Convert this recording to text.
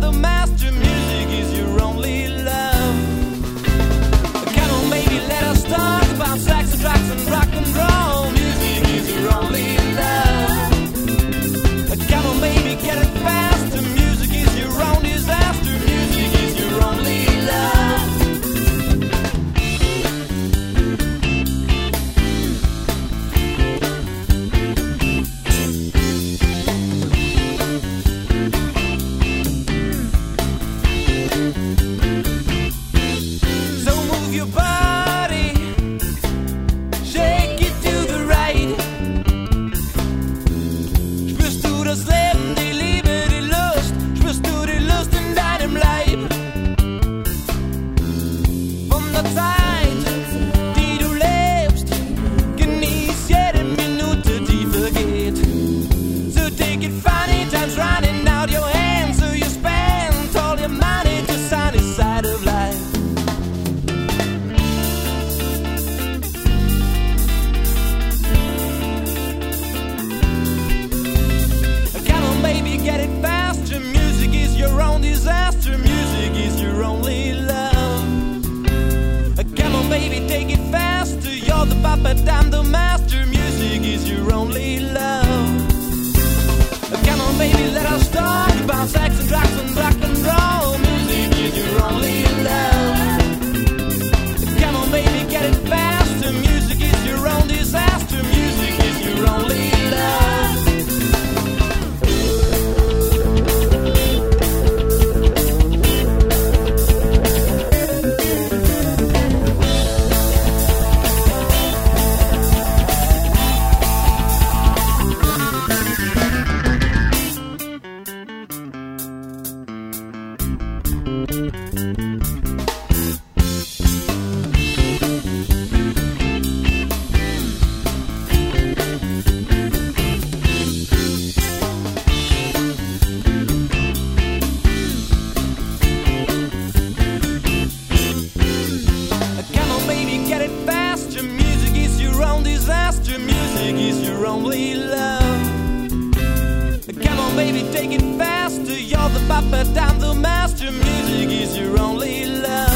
the master. Music is your only love. Come on, baby, let us talk about sex and drugs and rock and roll. Music is your only love. Come on, baby, get it faster. Music is your own disaster. Music is your only love. So move your body, shake it to the right. Spürst du das Leben, die Liebe, die Lust? Spürst du die Lust in deinem Leib? Von der Zeit, die du lebst, genieß jede Minute, die vergeht. So take it funny, time's running out your hands. So you spend all your money to sunny side of life. Come on, baby, get it faster. Music is your own disaster. Music is your only love. Come on, baby, take it faster. You're the puppet, I'm the master. Music is your only love. Come on, baby, let us talk about sex and drugs and rock and roll. Music is your only love. Come on, baby, get it faster. Music is your own disaster. Music is your only love. Come on, baby, get it faster. Music is your own disaster. Music is your only love. Come on, baby, take it faster. You're the puppet, I'm the master. Music is your only love.